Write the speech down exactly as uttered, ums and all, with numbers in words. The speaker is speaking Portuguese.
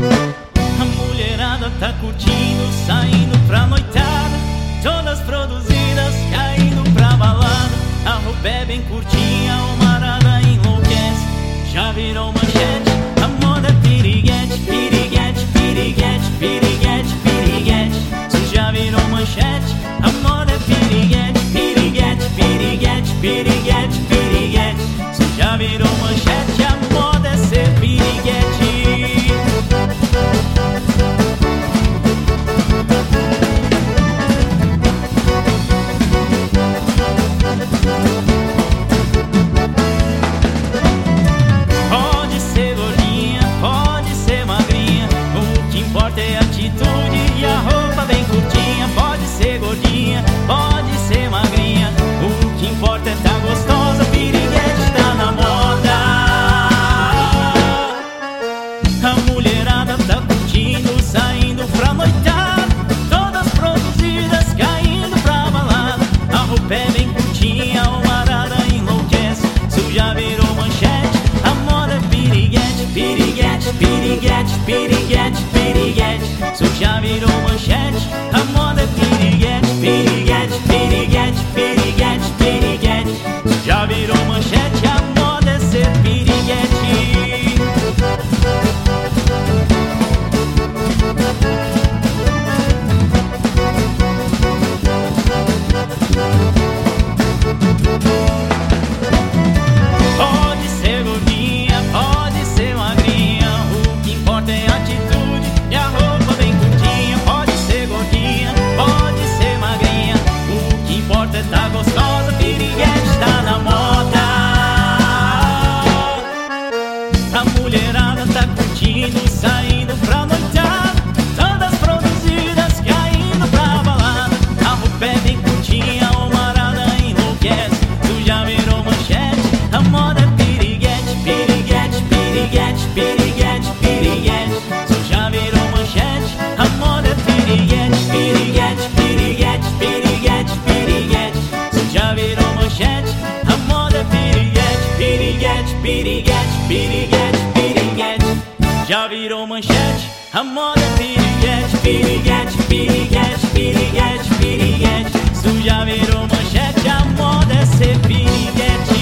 A mulherada tá curtindo, saindo pra noitada, todas produzidas, caindo pra balada. A roupa é bem curtinha, o marada enlouquece, já virou manchete, a moda é piriguete, piriguete, piriguete, piriguete, piriguete. Isso já virou manchete, a moda é piriguete, piriguete, piriguete, piriguete, piriguete. Isso já virou manchete, a moda é ser piriguete. Pode ser gordinha, pode ser magrinha, o que importa é a atitude e a roupa bem curtinha. Pode ser gordinha, pode ser magrinha, o que importa é tá gostosa, piriguete tá na moda. A mulherada tá curtindo, saindo pra noitada, todas produzidas, caindo pra balada. A roupa é bem curtinha, o marada enlouquece, isso já virou manchete, a moda é piriguete, piriguete, piriguete, piriguete, piriguete. Isso já virou manchete, a moda é piriguete, piriguete, piriguete, piriguete, piriguete. Isso já virou manchete, a moda é ser piriguete. Pode ser gordinha, pode ser magrinha, o que importa é a atitude e a roupa bem curtinha. Pode ser gordinha, pode ser magrinha, o que importa é tá gostosa, piriguete tá na moda. A mulherada tá curtindo, saindo pra noitada, todas produzidas, caindo pra balada. A roupa é bem curtinha, o marada enlouquece, isso já virou manchete, a moda é piriguete, piriguete, piriguete, piriguete, piriguete. Isso já virou manchete, a moda é piriguete, piriguete, piriguete, piriguete, piriguete. Isso já virou manchete, a moda é piriguete, piriguete, piriguete, piriguete, piriguete. Já virou manchete, a moda é piriguete, piriguete, piriguete, piriguete, piriguete. Isso já virou manchete, a moda é ser piriguete.